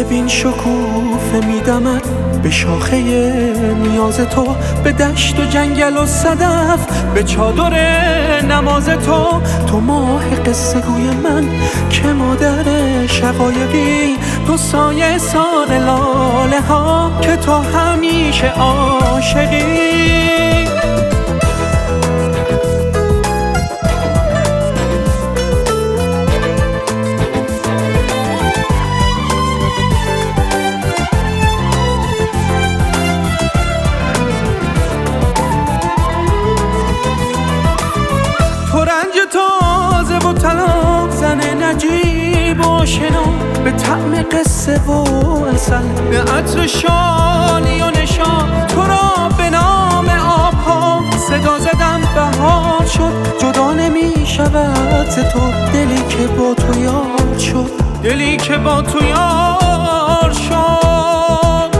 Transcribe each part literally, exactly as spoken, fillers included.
ببین شکوفه میدمد به شاخه نیاز تو، به دشت و جنگل و صدف، به چادر نماز تو. تو ماه قصه گوی من که مادر شقایقی، تو سایه سار لاله ها که تو همیشه عاشقی. تازه و طلاق زن نجیب و آشنا، به طعم قصه و عسل، به عطر شالی و نشان. تو را به نام آبها صدا زدم بهار شد، جدا نمی شود ز تو دلی که با تو یار شد، دلی که با تو یار شد.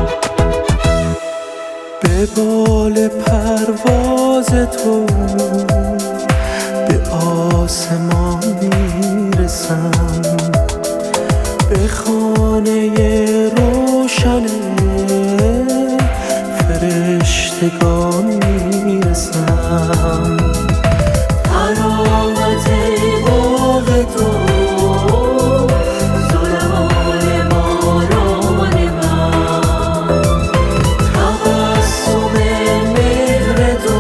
به بال پرواز تو به آسمان میرسم، به خانه روشن فرشتگان میرسم. حلاوت باغ تو، ظلال باران من، تبسم مهر تو،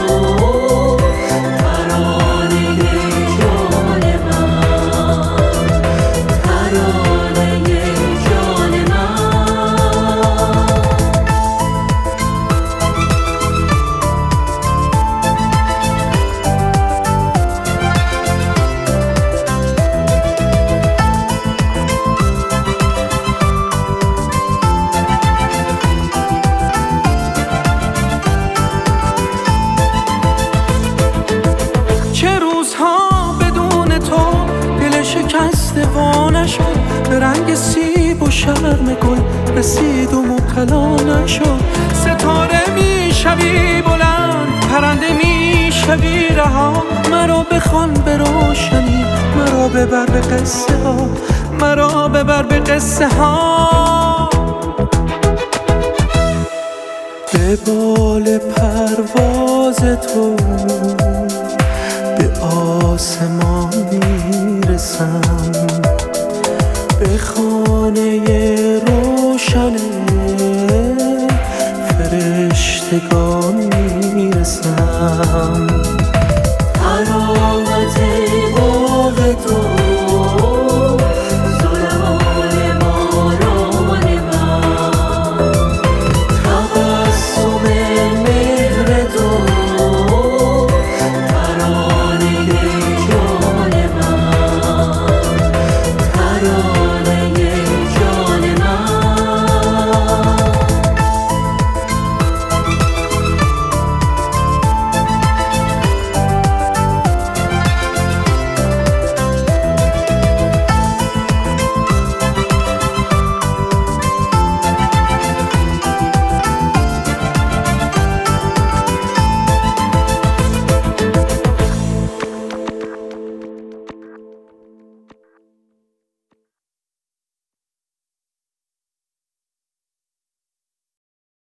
شکسته وانه شد، به رنگ سیب و شرم گل رسید و مبتلا نشد. ستاره میشوی بلند، پرنده میشوی رها، مرا بخوان به روشنی، مرا ببر به قصه ها، مرا ببر به قصه ها. به بال پرواز تو به آسمان میرسم، به خانه روشن فرشتگان میرسم. حلاوت باغ تو،